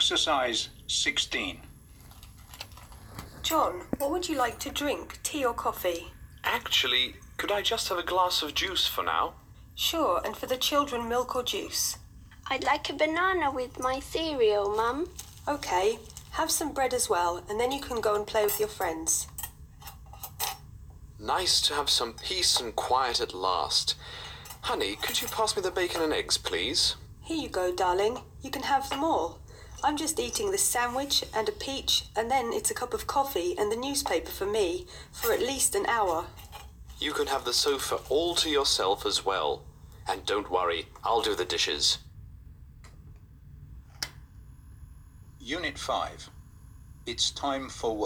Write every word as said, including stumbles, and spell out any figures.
Exercise sixteen. John, what would you like to drink, tea or coffee? Actually, could I just have a glass of juice for now? Sure, and for the children, milk or juice? I'd like a banana with my cereal, Mum. Okay, have some bread as well, and then you can go and play with your friends. Nice to have some peace and quiet at last. Honey, could you pass me the bacon and eggs, please? Here you go, darling. You can have them all. I'm just eating this sandwich and a peach, and then it's a cup of coffee and the newspaper for me for at least an hour. You can have the sofa all to yourself as well. And don't worry, I'll do the dishes. Unit five. It's time for work.